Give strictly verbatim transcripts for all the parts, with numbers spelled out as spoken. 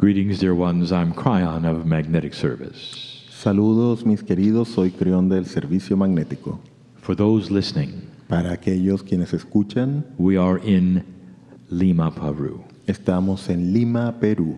Greetings, dear ones. I'm Cryon of Magnetic Service. Saludos, mis queridos. Soy Creón del Servicio Magnético. For those listening, Para aquellos quienes escuchan, we are in Lima, Peru. estamos en Lima, Perú.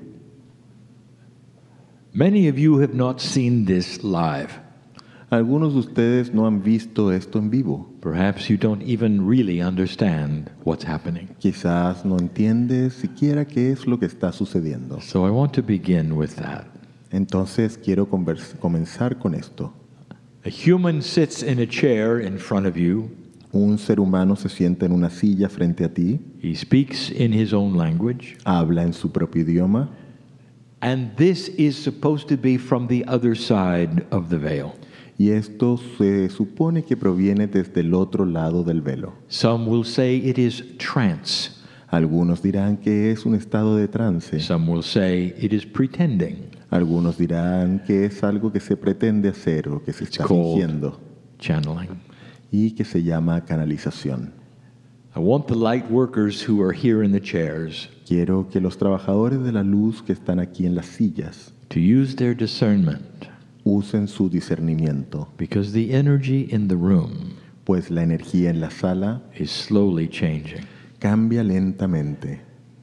Many of you have not seen this live. Algunos de ustedes no han visto esto en vivo. Perhaps you don't even really understand what's happening. Quizás no entiendes siquiera qué es lo que está sucediendo. So I want to begin with that. Entonces quiero convers- comenzar con esto. A human sits in a chair in front of you. Un ser humano se sienta en una silla frente a ti, He speaks in his own language. habla en su propio idioma, And this is supposed to be from the other side of the veil. y esto se supone que proviene desde el otro lado del velo. Some will say it is trance. Algunos dirán que es un estado de trance. Some will say it is pretending. Algunos dirán que es algo que se pretende hacer o que se está called- fingiendo Channeling. y que se llama canalización. I want the light workers who are here in the chairs Quiero que los trabajadores de la luz que están aquí en las sillas to use their discernment, usen su discernimiento, because the energy in the room pues la energía en la sala is slowly changing. cambia lentamente.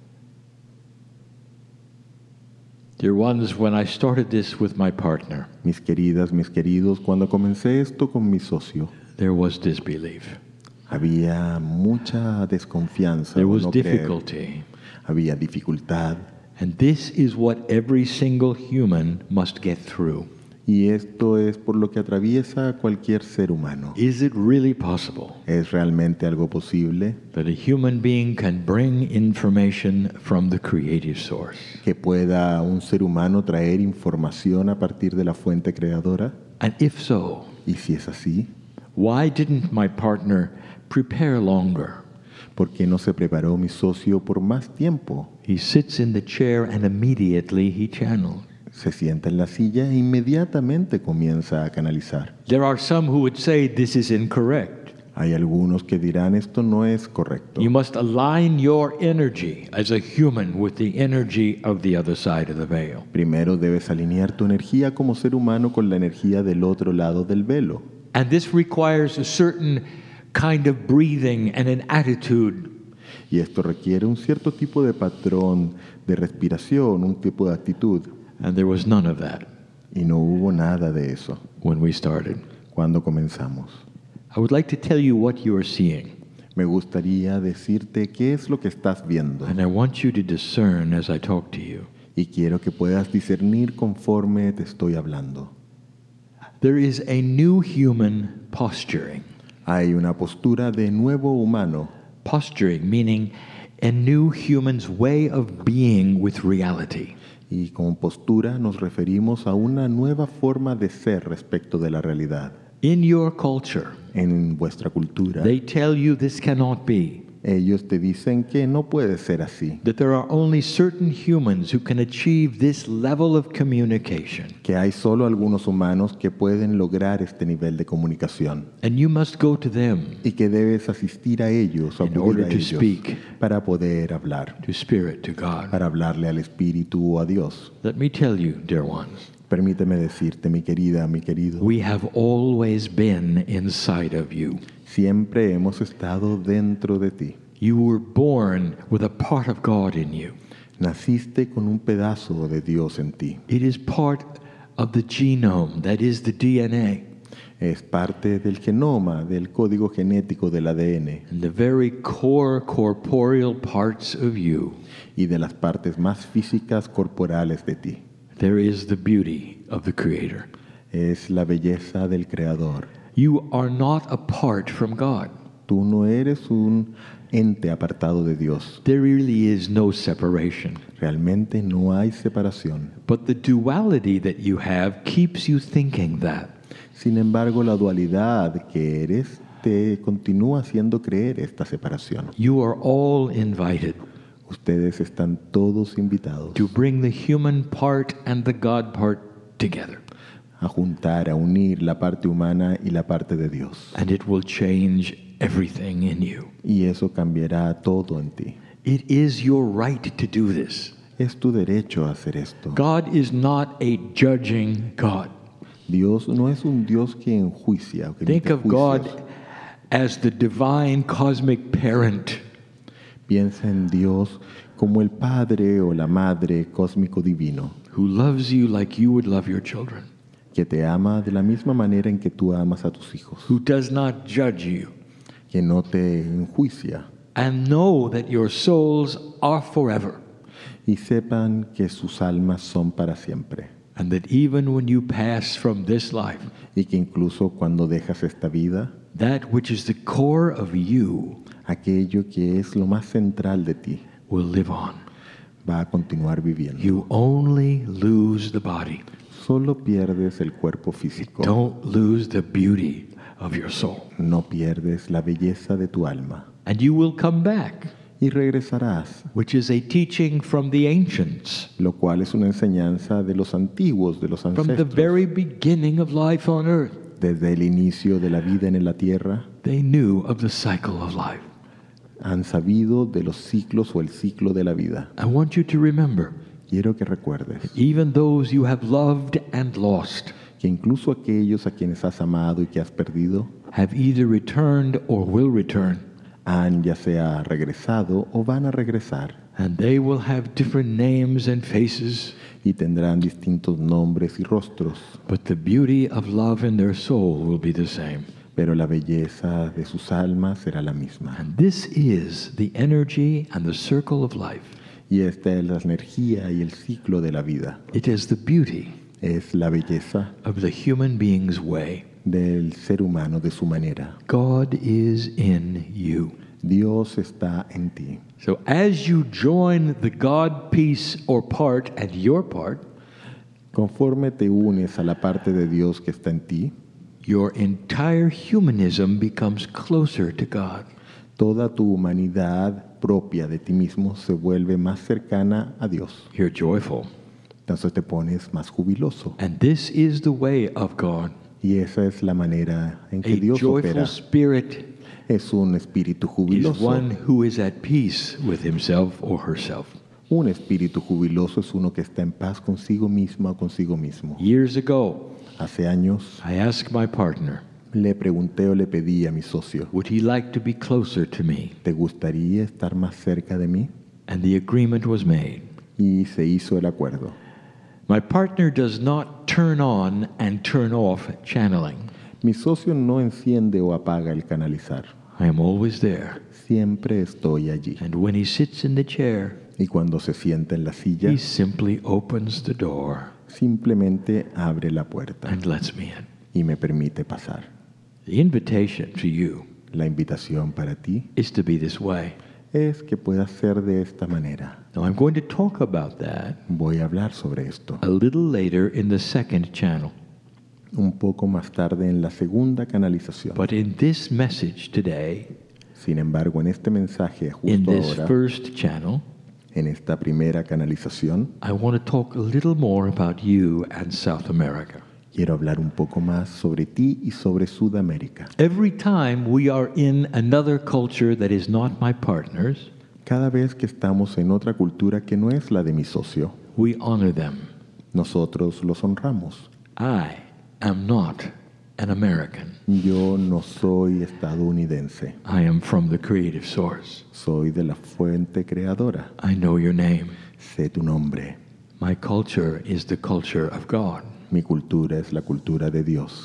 Dear ones, when I started this with my partner, Mis queridas, mis queridos, cuando comencé esto con mi socio, there was disbelief. había mucha desconfianza, There o was no creer. difficulty. Había dificultad, And this is what every single human must get through. y esto es por lo que atraviesa cualquier ser humano. Is it really possible ¿Es realmente algo posible that a human being can bring information from the creative source? que pueda un ser humano traer información a partir de la fuente creadora? And if so, Y si es así, why didn't my partner prepare longer? ¿por qué no se preparó mi socio por más tiempo? He sits in the chair and immediately he channeled. Se sienta en la silla e inmediatamente comienza a canalizar. There are some who would say this is incorrect. Hay algunos que dirán esto no es correcto. You must align your energy as a human with the energy of the other side of the veil. Primero debes alinear tu energía como ser humano con la energía del otro lado del velo. And this requires a certain kind of breathing and an attitude. Y esto requiere un cierto tipo de patrón de respiración, un tipo de actitud. And there was none of that Y no hubo nada de eso when we started. cuando comenzamos. I would like to tell you what you are seeing. Me gustaría decirte qué es lo que estás viendo. And I want you to discern as I talk to you. Y quiero que puedas discernir conforme te estoy hablando. There is a new human posturing. Hay una postura de nuevo humano. Posturing meaning a new human's way of being with reality. Y con postura nos referimos a una nueva forma de ser respecto de la realidad. In your culture, En vuestra cultura, they tell you this cannot be. ellos te dicen que no puede ser así, That there are only certain humans who can achieve this level of communication. que hay solo algunos humanos que pueden lograr este nivel de comunicación And you must go to them, y que debes asistir a ellos o In acudir order a to ellos speak. para poder hablar, to Spirit, to God. para hablarle al Espíritu o a Dios. Let me tell you, dear ones, Permíteme decirte, mi querida, mi querido, we have always been inside of you. siempre hemos estado dentro de ti. You were born with a part of God in you. Naciste con un pedazo de Dios en ti. It is part of the genome, that is the D N A. Es parte del genoma, del código genético del A D N And the very core corporeal parts of you, y de las partes más físicas corporales de ti. there is the beauty of the Creator. Es la belleza del Creador. You are not apart from God. Tú no eres un ente apartado de Dios. There really is no separation. Realmente no hay separación. But the duality that you have keeps you thinking that. Sin embargo, la dualidad que eres te continúa haciendo creer esta separación. You are all invited Ustedes están todos invitados to bring the human part and the God part together. a juntar, a unir la parte humana y la parte de Dios. And it will change everything in you. Y eso cambiará todo en ti. It is your right to do this. Es tu derecho a hacer esto. God is not a judging God. Dios no es un Dios que enjuicia o que Think emite of God juicios. as the divine cosmic parent Piensa en Dios como el Padre o la Madre cósmico divino, who loves you like you would love your children, que te ama de la misma manera en que tú amas a tus hijos, who does not judge you, que no te enjuicia, and know that your souls are forever, y sepan que sus almas son para siempre, and that even when you pass from this life, y que incluso cuando dejas esta vida, that which is the core of you aquello que es lo más central de ti will live on. va a continuar viviendo. You only lose the body. Solo pierdes el cuerpo físico, Don't lose the beauty of your soul. no pierdes la belleza de tu alma, And you will come back, y regresarás, which is a teaching from the ancients, lo cual es una enseñanza de los antiguos, de los from the ancestros. very beginning of life on earth. Desde el inicio de la vida en la tierra, They knew of the cycle of life. han sabido de los ciclos o el ciclo de la vida. I want you to remember, Quiero que recuerdes even those you have loved and lost que incluso aquellos a quienes has amado y que has perdido have either returned or will return, han ya sea regresado o van a regresar and they will have different names and faces, y tendrán distintos nombres y rostros, but the beauty of love in their soul will be the same. pero la belleza de sus almas será la misma. And this is the energy and the circle of life. Y esta es la energía y el ciclo de la vida. It is the beauty Es la belleza of the human being's way. del ser humano, de su manera. God is in you. Dios está en ti. So as you join the God piece or part and your part, Conforme te unes a la parte de Dios que está en ti, your entire humanism becomes closer to God. toda tu humanidad propia de ti mismo se vuelve más cercana a Dios. You're joyful. Entonces te pones más jubiloso. And this is the way of God. Y esa es la manera en que A Dios joyful opera. spirit Es un espíritu is jubiloso. one who is at peace with himself or herself. Un espíritu jubiloso es uno que está en paz consigo mismo o consigo mismo. Years ago, Hace años I asked my partner, le pregunté o le pedí a mi socio, would he like to be closer to me? ¿te gustaría estar más cerca de mí? And the agreement was made. Y se hizo el acuerdo. My partner does not turn on and turn off channeling. Mi socio no enciende o apaga el canalizar. I am always there. Siempre estoy allí. And when he sits in the chair, Y cuando se sienta en la silla, he simply opens the door simplemente abre la puerta and lets me in. y me permite pasar. The invitation to you La invitación para ti is to be this way. es que puedas ser de esta manera. Now, I'm going to talk about that Voy a hablar sobre esto a little later in the second channel. un poco más tarde en la segunda canalización. But in this message today, Sin embargo, en este mensaje in justo this ahora, first channel, en esta primera canalización, I want to talk a little more about you and South America. quiero hablar un poco más sobre ti y sobre Sudamérica. Every time we are in another culture that is not my partner's, Cada vez que estamos en otra cultura que no es la de mi socio, we honor them. nosotros los honramos. I am not an American. Yo no soy estadounidense, I am from the creative source. soy de la fuente creadora. I know your name. Sé tu nombre. My culture is the culture of God. Mi cultura es la cultura de Dios.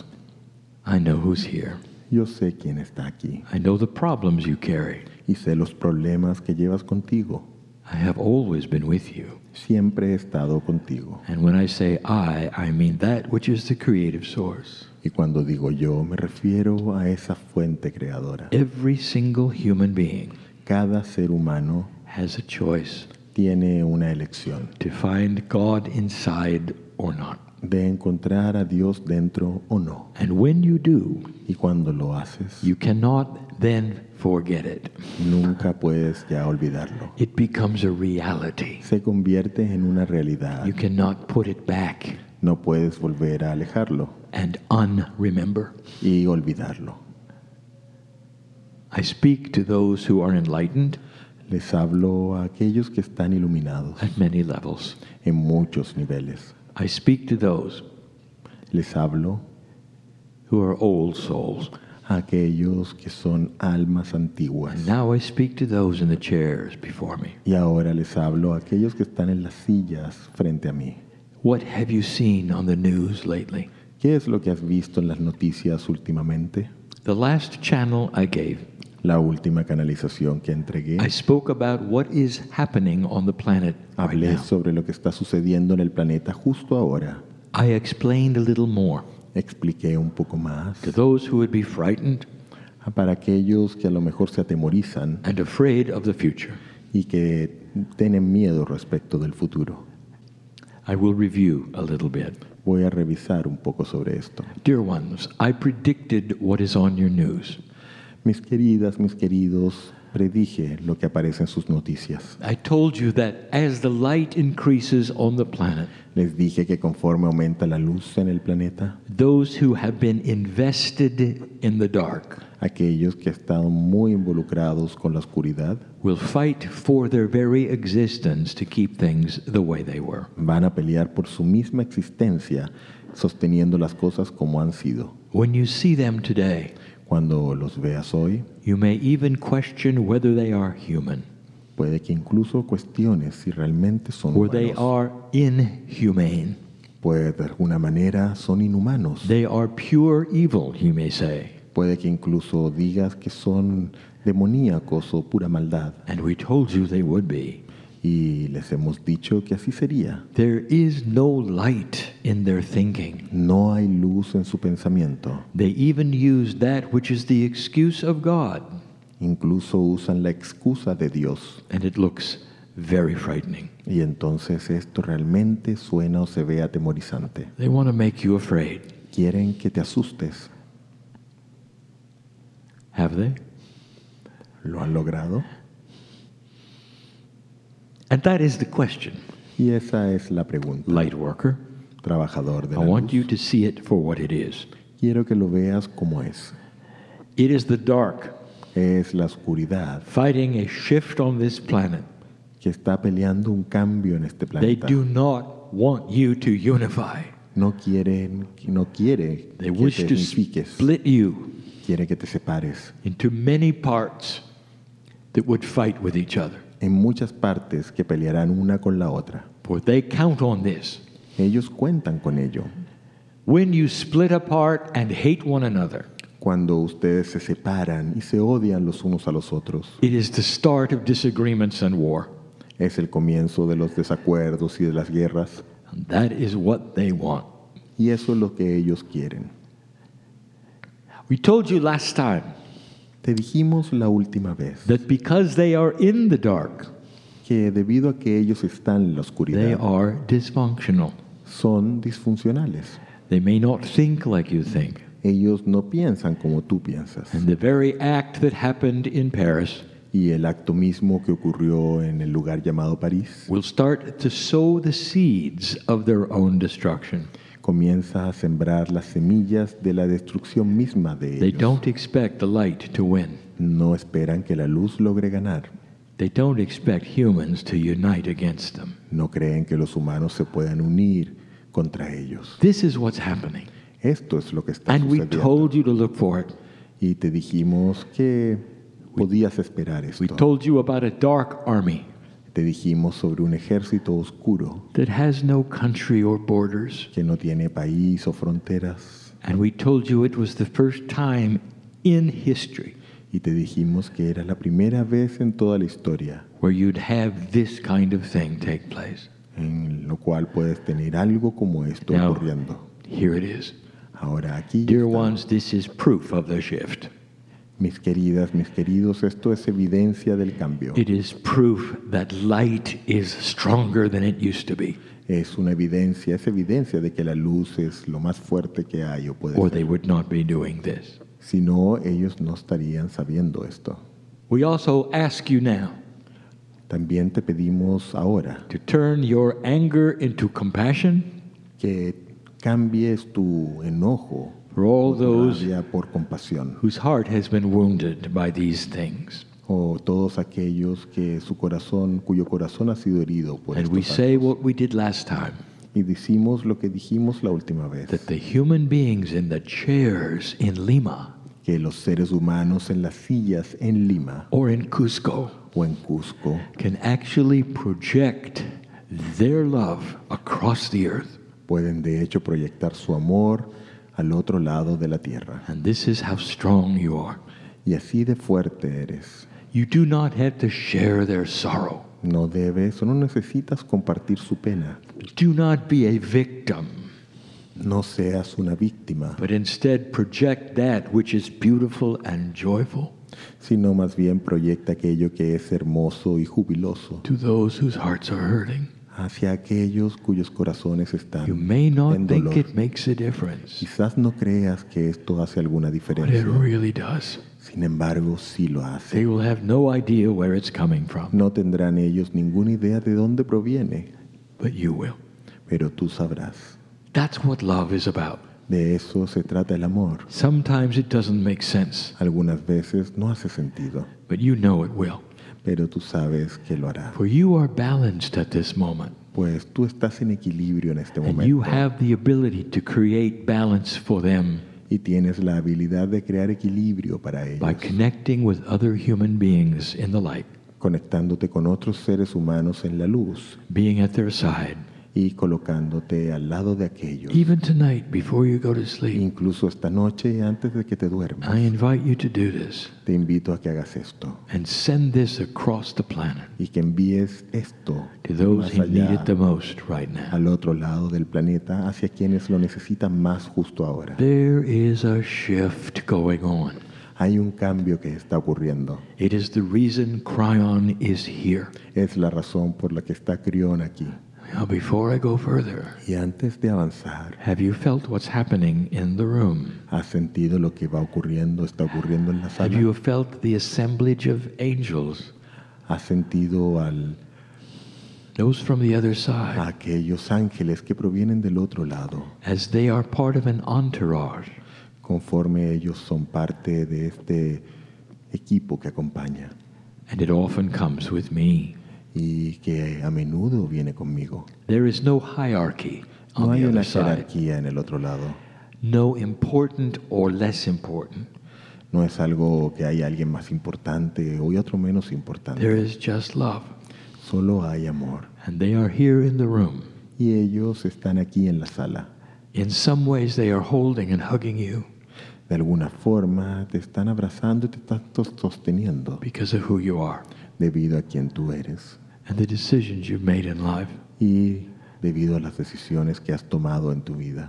I know who's here. Yo sé quién está aquí I know the problems you carry. y sé los problemas que llevas contigo. I have always been with you. Siempre he estado contigo. And when I say I, I mean that which is the creative source. Y cuando digo yo, me refiero a esa fuente creadora. Every single human being Cada ser humano has a choice tiene una elección to find God inside or not. de encontrar a Dios dentro o no. And when you do, Y cuando lo haces, you cannot then forget it. nunca puedes ya olvidarlo. It becomes a reality. Se convierte en una realidad. You cannot put it back No puedes volver a alejarlo and unremember. y olvidarlo. I speak to those who are enlightened, Les hablo a aquellos que están iluminados at many levels. en muchos niveles. I speak to those Les hablo who are old souls. a aquellos que son almas antiguas. And now I speak to those in the chairs before me. Y ahora les hablo a aquellos que están en las sillas frente a mí. What have you seen on the news lately? ¿Qué es lo que has visto en las noticias últimamente? The last channel I gave, La última canalización que entregué, I spoke about what is happening on the planet right hablé now. sobre lo que está sucediendo en el planeta justo ahora. I explained a little more Expliqué un poco más to those who would be frightened para aquellos que a lo mejor se atemorizan and afraid of the future. y que tienen miedo respecto del futuro. I will review a little bit. Voy a revisar un poco sobre esto. Dear ones, I predicted what is on your news. Mis queridas, mis queridos, predije lo que aparece en sus noticias. I told you that as the light increases on the planet, Les dije que conforme aumenta la luz en el planeta, those who have been invested in the dark aquellos que están muy involucrados con la oscuridad will fight for their very existence to keep things the way they were. van a pelear por su misma existencia, sosteniendo las cosas como han sido. When you see them today, Cuando los veas hoy, you may even question whether they are human puede que incluso cuestiones si realmente son or they humanos. are inhumane. Pues de alguna manera son inhumanos. They are pure evil, you may say. Puede que incluso digas que son demoníacos o pura maldad. And we told you they would be. Y les hemos dicho que así sería. There is no light in their thinking. No hay luz en su pensamiento. They even use that which is the excuse of God, Incluso usan la excusa de Dios. and it looks very frightening. Y entonces esto realmente suena o se ve atemorizante. They want to make you afraid. Quieren que te asustes. Have they? ¿Lo han logrado? And that is the question, Y esa es la pregunta. light worker. Trabajador de I la want you luz. to see it for what it is. Quiero que lo veas como es. It is the dark Es la oscuridad fighting a shift on this planet. que está peleando un cambio en este They planeta. do not want you to unify. No quieren, no quiere They que wish te to unifiques. split you Quiere que te separes into many parts that would fight with each other. en muchas partes que pelearán una con la otra. For they count on this. Ellos cuentan con ello. When you split apart and hate one another, Cuando ustedes se separan y se odian los unos a los otros, it is the start of disagreements and war. es el comienzo de los desacuerdos y de las guerras. And that is what they want. Y eso es lo que ellos quieren. We told you last time Te dijimos la última vez that because they are in the dark, que debido a que ellos están en la they oscuridad, are dysfunctional. son disfuncionales. They may not think like you think. Ellos no piensan como tú piensas. And the very act that happened in Paris Y el acto mismo que ocurrió en el lugar llamado París will start to sow the seeds of their own destruction. comienza a sembrar las semillas de la destrucción misma de They ellos. don't expect the light to win. No esperan que la luz logre ganar. They don't expect humans to unite against them. No creen que los humanos se puedan unir contra ellos. This is what's happening. Esto es lo que está And we sucediendo. told you to look for it. Y te dijimos que podías esperar We esto. told you about a dark army Te dijimos sobre un ejército oscuro that has no country or borders. que no tiene país o fronteras. And we told you it was the first time in history Y te dijimos que era la primera vez en toda la historia where you'd have this kind of thing take place. en lo cual puedes tener algo como esto Now, ocurriendo. here it is. Ahora aquí, Dear está. ones, this is proof of the shift. Mis queridas, mis queridos, esto es evidencia del cambio. It is proof that light is stronger than it used to be, Es una evidencia, es evidencia de que la luz es lo más fuerte que hay o puede or ser. they would not be doing this. Si no, ellos no estarían sabiendo esto. We also ask you now También te pedimos ahora to turn your anger into compassion que cambies tu enojo for all o tu those rabia por compasión whose heart has been wounded by these things. o todos aquellos que su corazón, cuyo corazón ha sido herido por And we estos say actos. what we did last time, Y decimos lo que dijimos la última vez, that the human beings in the chairs in Lima que los seres humanos en las sillas en Lima or in Cusco o en Cusco can actually project their love across the earth. pueden de hecho proyectar su amor al otro lado de la tierra. And this is how strong you are. Y así de fuerte eres. You do not have to share their sorrow. No debes o no necesitas compartir su pena. Do not be a victim, No seas una víctima, but instead project that which is beautiful and joyful sino más bien proyecta aquello que es hermoso y jubiloso to those whose hearts are hurting. hacia aquellos cuyos corazones están You may not en think dolor. it makes a difference, Quizás no creas que esto hace alguna but it diferencia. really does. Sin embargo, sí lo hace. They will have no idea where it's coming from, No tendrán ellos ninguna idea de dónde proviene, but you will. pero tú sabrás. That's what love is about. De eso se trata el amor. Sometimes it doesn't make sense, Algunas veces no hace sentido, but you know it will. pero tú sabes que lo hará. For you are balanced at this moment, Pues tú estás en equilibrio en este and you momento have the ability to create balance for them y tienes la habilidad de crear equilibrio para by ellos, connecting with other human beings in the light, conectándote con otros seres humanos en la luz being at their side. y colocándote al lado de aquellos. Even tonight, before you go to sleep, Incluso esta noche antes de que te I duermas, invite you to do this te invito a que hagas esto and send this across the planet y que envíes esto to those más who need allá it the most right now. al otro lado del planeta hacia quienes lo necesitan más justo ahora. There is a shift going on. Hay un cambio que está ocurriendo. It is the reason Cryon is here. Es la razón por la que está Crión aquí. Now, before I go further, Y antes de avanzar, have you felt what's happening in the room? ¿has sentido lo que va ocurriendo, está ocurriendo en la Have sala? you felt the assemblage of angels, ¿Has sentido al, those from the other a side, aquellos ángeles que provienen del otro lado, as they are part of an entourage? conforme ellos son parte de este equipo que acompaña And it often comes with me. y que a menudo viene conmigo? There is no hierarchy No on hay the una other side, jerarquía en el otro lado. no important or less important. No es algo que hay alguien más importante o otro menos There importante. is just love. Solo hay amor. And they are here in the room. Y ellos están aquí en la sala. In some ways, they are holding and hugging you De alguna forma te están abrazando y te están tos- sosteniendo because of who you are debido a quien tú eres and the decisions you've made in life. y debido a las decisiones que has tomado en tu vida.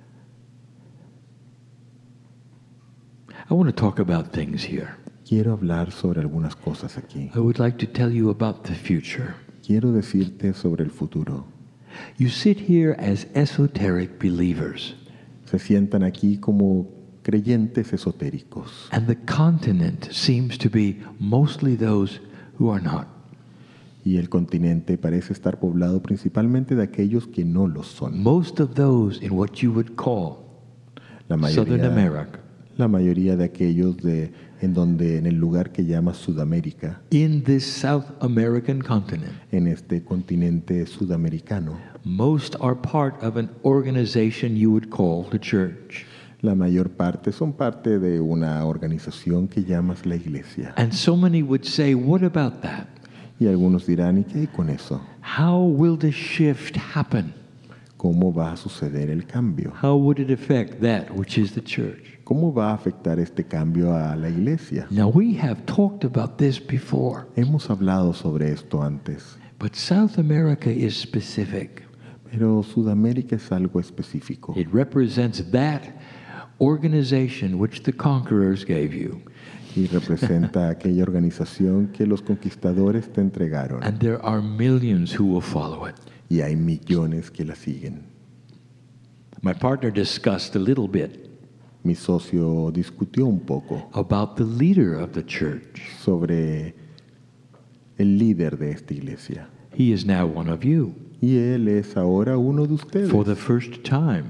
I want to talk about things here. Quiero hablar sobre algunas cosas aquí. I would like to tell you about the future. Quiero decirte sobre el futuro. You sit here as esoteric believers, Se sientan aquí como creyentes esotéricos and the continent seems to be mostly those who are not. y el continente parece estar poblado principalmente de aquellos que no lo son. Most of those in what you would call La Southern mayoría, America, la mayoría de aquellos de en donde en el lugar que llama Sudamérica, in this South American continent, en este continente sudamericano, most are part of an organization you would call the church. la mayor parte son parte de una organización que llamas la iglesia. And so many would say, what about that? Y algunos dirán, ¿y qué hay con eso? How will the shift happen? ¿Cómo va a suceder el cambio? How would it affect that which is the church? ¿Cómo va a afectar este cambio a la iglesia? Now, we have talked about this before, Hemos hablado sobre esto antes, but South America is specific. pero Sudamérica es algo específico. It represents that organization which the conquerors gave you. Y representa aquella organización que los conquistadores te entregaron. And there are millions who will follow it. Y hay millones que la siguen. My partner discussed a little bit Mi socio discutió un poco about the leader of the church. sobre el líder de esta iglesia. He is now one of you Y él es ahora uno de ustedes for the first time.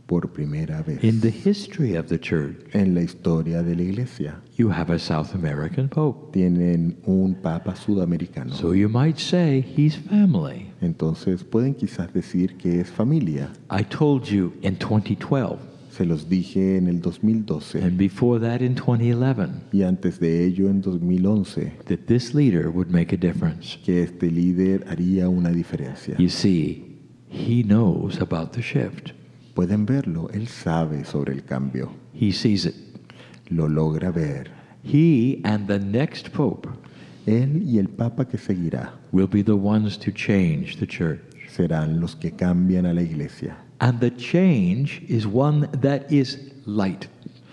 por primera vez In the history of the church, en la historia de la iglesia. you have a South American Pope. Tienen un papa sudamericano. So you might say he's family. Entonces pueden quizás decir que es familia. I told you in twenty twelve, Se los dije en el dos mil doce and before that in twenty eleven, y antes de ello en dos mil once that this leader would make a difference. que este líder haría una diferencia. You see, he knows about the shift. Pueden verlo, él sabe sobre el cambio, He sees it. lo logra ver. He and the next pope Él y el papa que seguirá will be the ones to change the church. serán los que cambian a la iglesia. And the change is one that is light.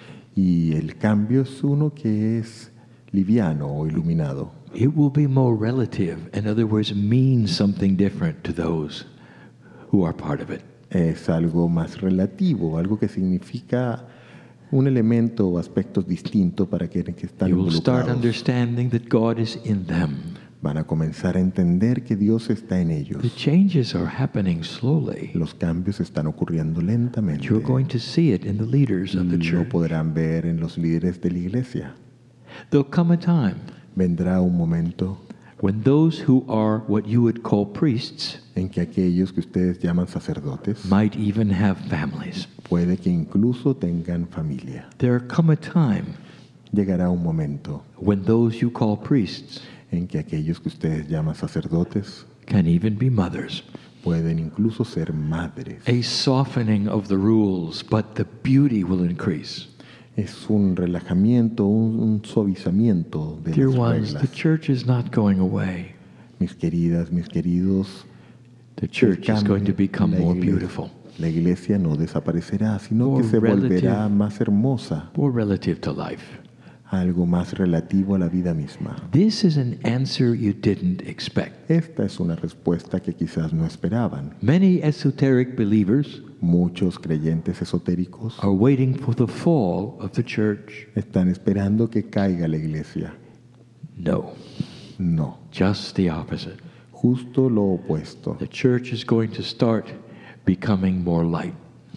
Y el cambio es uno que es liviano o iluminado. It will be more relative. In other words, mean something different to those who are part of it. Es algo más relativo, algo que significa un elemento o aspectos distintos para quienes que están You will start involucrados. understanding that God is in them. Van a comenzar a entender que Dios está en ellos. The changes are happening slowly. Los cambios están ocurriendo lentamente. You're going to see it in the leaders of the Lo church. podrán ver en los líderes de la iglesia. There'll come a time Vendrá un momento when those who are what you would call priests en que aquellos que ustedes llaman sacerdotes might even have families. puede que incluso tengan familia. There'll come a time Llegará un momento when those you call priests en que aquellos que ustedes llaman sacerdotes can even be mothers. pueden incluso ser madres. A softening of the rules, but the beauty will increase. Es un relajamiento, un, un suavizamiento de Dear las ones, the reglas. church is not going away. Mis queridas, mis queridos, The el church is cambio, going to become la more iglesia- beautiful, La iglesia no desaparecerá, sino More que se volverá relative. más hermosa, more relative to life. algo más relativo a la vida misma. This is an answer you didn't expect. Esta es una respuesta que quizás no esperaban. Many esoteric believers Muchos creyentes esotéricos are waiting for the fall of the church. están esperando que caiga la iglesia. No, No, just the opposite. justo lo opuesto. The church is going to start becoming more light.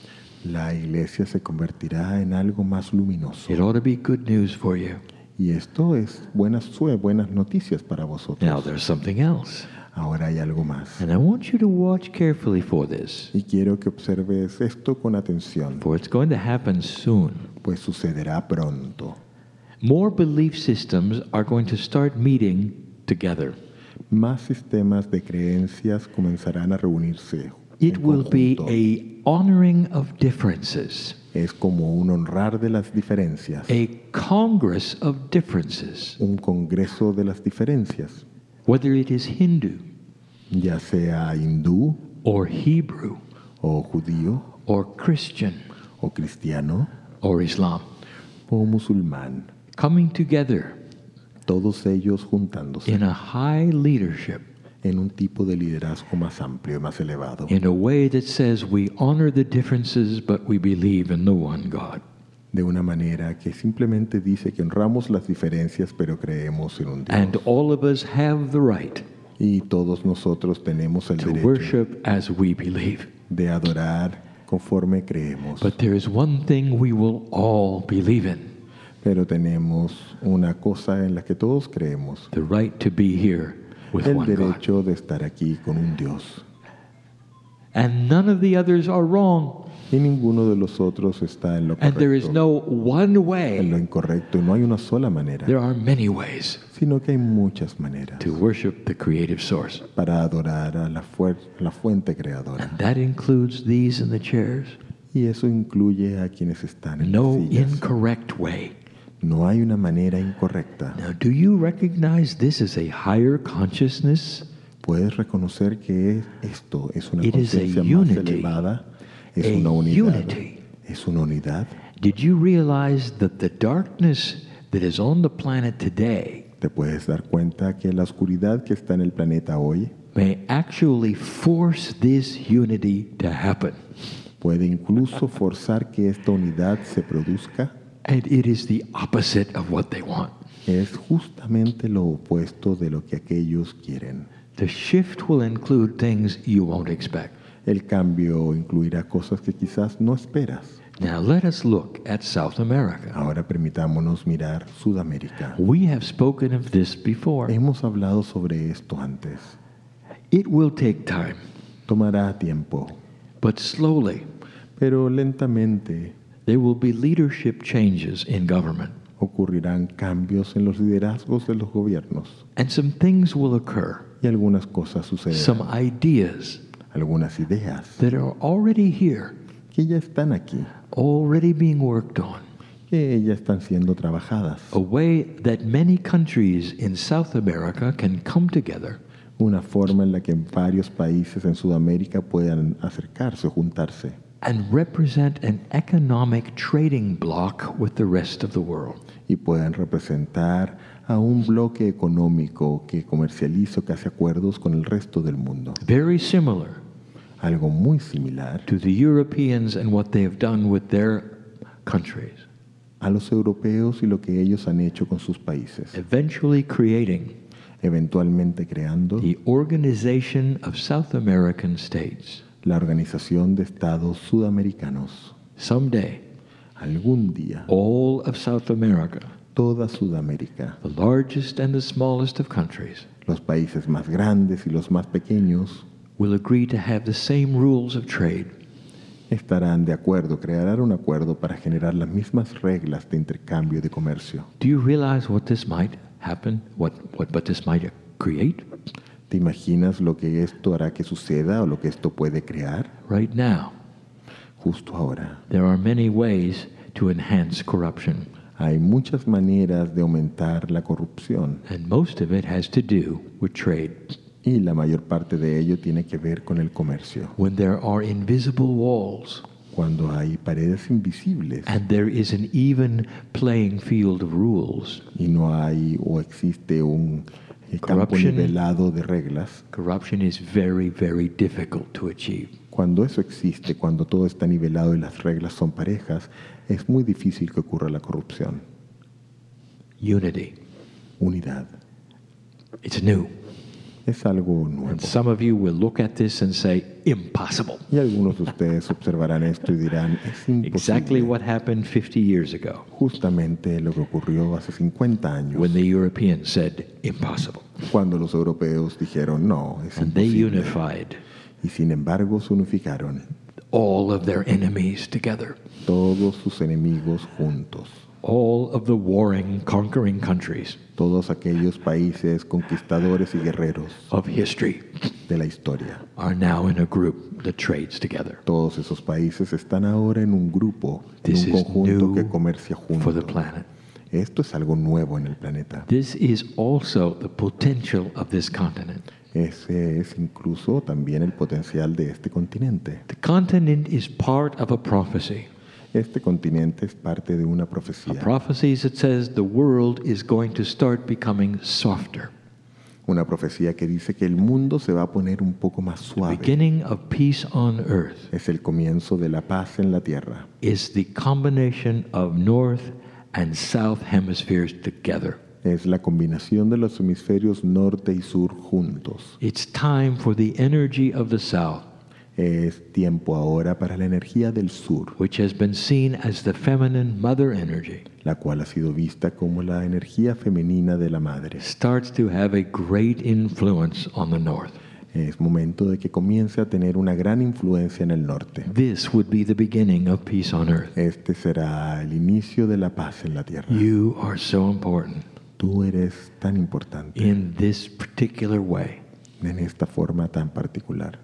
La iglesia se convertirá en algo más luminoso. It ought to be good news for you. Y esto es buenas, sue- buenas noticias para Now vosotros. there's something else. Ahora hay algo más. And I want you to watch carefully for this, Y quiero que observes esto con atención, for it's going to happen soon. pues sucederá pronto. More belief systems are going to start meeting together. Más sistemas de creencias comenzarán a reunirse. It en will be conjunto. a honoring of differences, Es como un honrar de las diferencias, a congress of differences, un congreso de las diferencias, whether it is Hindu ya sea hindú or Hebrew o judío or Christian o cristiano or Islam, o musulmán, coming together todos ellos juntándose in a high leadership en un tipo de liderazgo más amplio y más elevado, in a way that says we honor the differences but we believe in the one God. de una manera que simplemente dice que honramos las diferencias pero creemos en un Dios. And all of us have the right Y todos nosotros tenemos el to derecho worship as we believe. de adorar conforme creemos. But there is one thing we will all believe in, Pero tenemos una cosa en la que todos creemos, the right to be here with el one God. derecho de estar aquí con un Dios. And none of the others are wrong. Y ninguno de los otros está en lo And there is correcto, no one en lo way. incorrecto. Y no hay una sola manera, There are many ways sino que hay muchas maneras to worship the creative source. para adorar a la, fuer- la fuente creadora. And that includes these in the chairs. Y eso incluye a quienes están en No las sillas. incorrect way. No hay una manera incorrecta. Now, do you recognize this as a higher consciousness? Puedes reconocer que esto es una It is a conciencia más unity. elevada, es A una unidad, unity. es una unidad. Did you realize that the darkness that is on the planet today Te puedes dar cuenta que la oscuridad que está en el planeta hoy may actually force this unity to happen? puede incluso forzar que esta unidad se produzca. And it is the opposite of what they want. Es justamente lo opuesto de lo que aquellos quieren. The shift will include things you won't expect. El cambio incluirá cosas que quizás no esperas. Now let us look at South America. Ahora permitámonos mirar Sudamérica. We have spoken of this before. Hemos hablado sobre esto antes. It will take time, Tomará tiempo, but slowly pero lentamente there will be leadership changes in government, ocurrirán cambios en los liderazgos de los gobiernos and some things will occur, y algunas cosas sucederán. some ideas Algunas ideas that are already here, que ya están aquí, already being worked on. que ya están siendo trabajadas. A way that many countries in South America can come together Una forma en la que varios países en Sudamérica puedan acercarse o juntarse and represent an economic trading bloc with the rest of the world. y puedan representar a un bloque económico que comercializa o que hace acuerdos con el resto del mundo. Very similar Algo muy similar to the Europeans and what they have done with their countries, a los europeos y lo que ellos han hecho con sus países, eventually creating eventualmente creando the Organization of South American States. la Organización de Estados Sudamericanos. Someday, Algún día, all of South America, toda Sudamérica, the largest and the smallest of countries, los países más grandes y los más pequeños, will agree to have the same rules of trade, estarán de acuerdo, crearán un acuerdo para generar las mismas reglas de intercambio y de comercio. Do you realize what this might happen? What, what, what this might create? ¿Te imaginas lo que esto hará que suceda o lo que esto puede crear? Right now, Justo ahora. there are many ways to enhance corruption, Hay muchas maneras de aumentar la corrupción and most of it has to do with trade. y la mayor parte de ello tiene que ver con el comercio. When there are invisible walls Cuando hay paredes invisibles and there is an even playing field of rules, y no hay o existe un eh, campo Corruption. nivelado de reglas, corruption is very, very difficult to achieve. cuando eso existe, cuando todo está nivelado y las reglas son parejas, es muy difícil que ocurra la corrupción. Unity, Unidad it's new. es algo nuevo. And some of you will look at this and say, impossible. Y algunos de ustedes observarán esto y dirán, es Exactly imposible. what happened fifty years ago Justamente lo que ocurrió hace cincuenta años, when the Europeans said, impossible. cuando los europeos dijeron, no, es And they imposible. unified Y sin embargo se unificaron all of their enemies together, todos sus enemigos juntos. all of the warring, conquering countries Todos aquellos países conquistadores y guerreros of history de la historia. are now in a group that trades together. Todos esos países están ahora en un grupo, en This un is conjunto new que comercia for the juntos. planet. Esto es algo nuevo en el planeta. This is also the potential of this continent. Ese es incluso también el potencial de este continente. The continent is part of a prophecy. Este continente es parte de una A profecía. prophecy that says the world is going to start becoming softer. Una profecía que dice que el mundo se va a poner un poco más The suave. beginning of peace on earth Es el comienzo de la paz en la tierra. is the combination of north and south hemispheres together. Es la combinación de los hemisferios norte y sur juntos. It's time for the energy of the south, Es tiempo ahora para la energía del sur, which has been seen as the feminine mother energy, la cual ha sido vista como la energía femenina de la madre. starts to have a great influence on the north. Es momento de que comience a tener una gran influencia en el norte. This would be the beginning of peace on earth. Este será el inicio de la paz en la tierra. You are so important Tú eres tan importante in this particular way. en esta forma tan particular.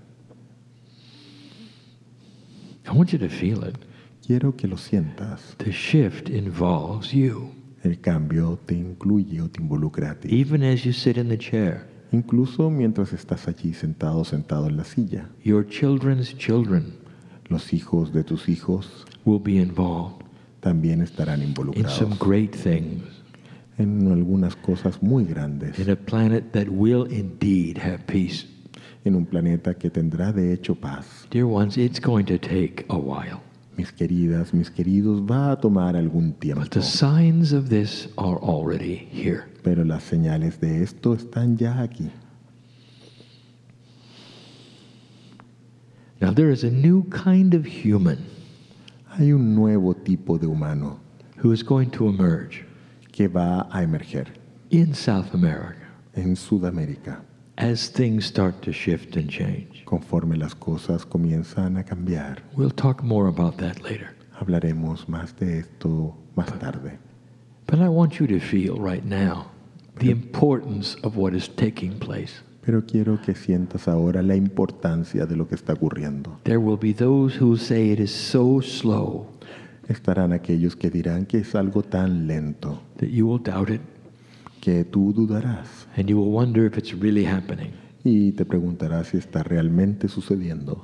I want you to feel it. Quiero que lo sientas. The shift involves you. El cambio te incluye o te involucra a ti. Even as you sit in the chair, Incluso mientras estás allí sentado, sentado en la silla. your children's children Los hijos de tus hijos will be involved también estarán in involucrados some great things, en algunas cosas muy grandes, in a planet that will indeed have peace. en un planeta que tendrá de hecho paz. Dear ones, it's going to take a while. Mis queridas, mis queridos, va a tomar algún tiempo, But the signs of this are already here. pero las señales de esto están ya aquí. Now, there is a new kind of human Hay un nuevo tipo de humano who is going to emerge que va a emerger in South America en Sudamérica as things start to shift and change. conforme las cosas comienzan a cambiar. We'll talk more about that later. Hablaremos más de esto más tarde. But I want you to feel right now the importance of what is taking place. Pero quiero que sientas ahora la importancia de lo que está ocurriendo. There will be those who say it is so slow Estarán aquellos que dirán que es algo tan lento that you will doubt it que tú dudarás and you will wonder if it's really happening. y te preguntarás si está realmente sucediendo.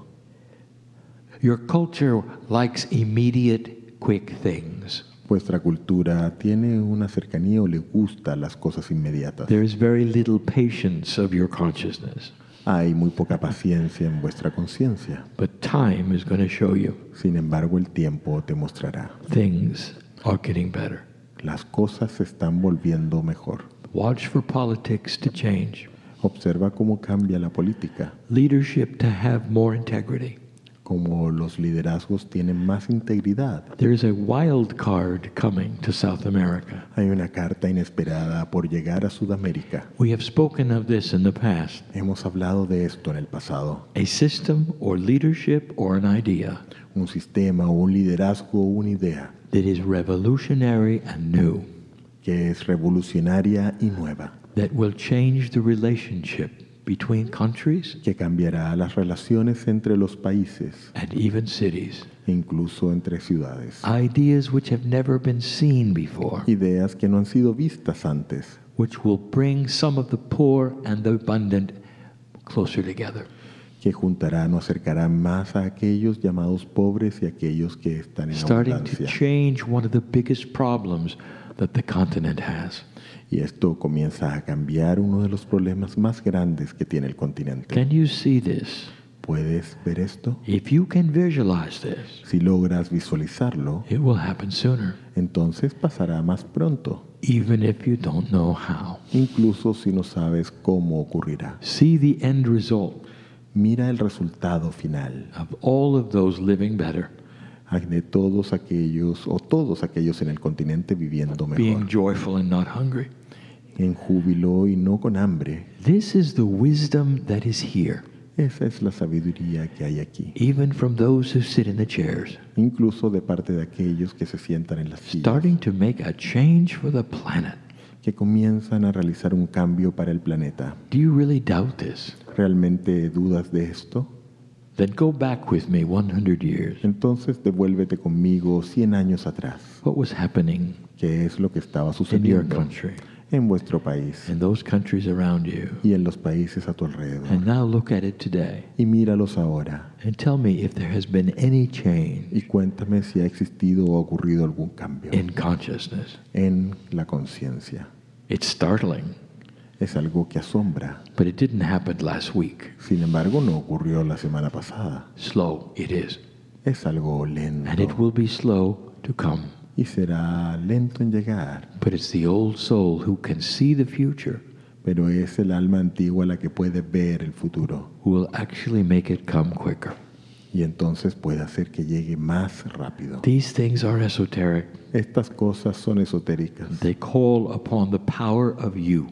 Your culture likes immediate, quick things. Vuestra cultura tiene una cercanía o le gusta las cosas inmediatas. There is very little patience of your consciousness. Hay muy poca paciencia en vuestra conciencia. But time is going to show you Sin embargo, el tiempo te mostrará. things are getting better. Las cosas se están volviendo mejor. Watch for politics to change. Observa cómo cambia la política, Leadership to have more integrity. cómo los liderazgos tienen más integridad. There is a wild card coming to South America. Hay una carta inesperada por llegar a Sudamérica. We have spoken of this in the past. Hemos hablado de esto en el pasado. A system or leadership or an idea Un sistema o un liderazgo o una idea that is revolutionary and new, que es revolucionaria y nueva, that will change the relationship between countries que cambiará las relaciones entre los países and even cities. e incluso entre ciudades. Ideas which have never been seen before, Ideas que no han sido vistas antes, which will bring some of the poor and the abundant closer together. que juntarán o acercarán más a aquellos llamados pobres y aquellos que están en Starting to abundancia. change one of the biggest problems that the continent has. Y esto comienza a cambiar uno de los problemas más grandes que tiene el continente. Can you see this? ¿Puedes ver esto? If you can visualize this, Si logras visualizarlo, it will happen sooner, entonces pasará más pronto, even if you don't know how. incluso si no sabes cómo ocurrirá. See the end result Mira el resultado final of all of those living better, de todos aquellos o todos aquellos en el continente viviendo being mejor, joyful and not hungry. en júbilo y no con hambre. This is the wisdom that is here, Esa es la sabiduría que hay aquí, even from those who sit in the chairs, incluso de parte de aquellos que se sientan en las sillas, starting to make a change for the planet. que comienzan a realizar un cambio para el planeta. Do you really doubt this? ¿Realmente dudas de esto? Then go back with me one hundred years. Entonces devuélvete conmigo cien años atrás. What was happening ¿Qué es lo que estaba in your sucediendo country, en vuestro país in those countries around you? y en los países a tu alrededor? And now look at it today Y míralos ahora and tell me if there has been any y change cuéntame si ha existido o ha ocurrido algún cambio in consciousness. en la conciencia. It's startling, Es algo que asombra. but it didn't happen last week. Sin embargo, no ocurrió la semana pasada. Slow it is. Es algo And it lento will be slow to come. y será lento en llegar, But it's the old soul who can see the future pero es el alma antigua la que puede ver el futuro who will actually make it come quicker. y entonces puede hacer que llegue más rápido. These things are esoteric. Estas cosas son esotéricas. They call upon the power of you,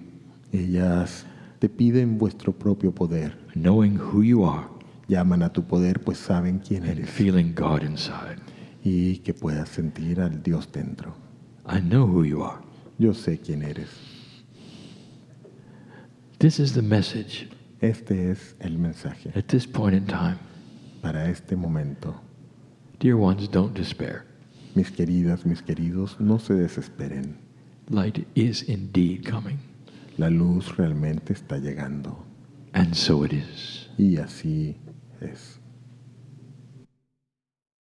Ellas te piden vuestro propio poder. knowing who you are Llaman a tu poder pues saben quién and eres feeling God inside. y que puedas sentir al Dios dentro. I know who you are. Yo sé quién eres. This is the message Este es el mensaje at this point in time. para este momento. Dear ones, don't despair. Mis queridas, mis queridos, no se desesperen. Light is indeed coming, La luz realmente está llegando and so it is. y así es.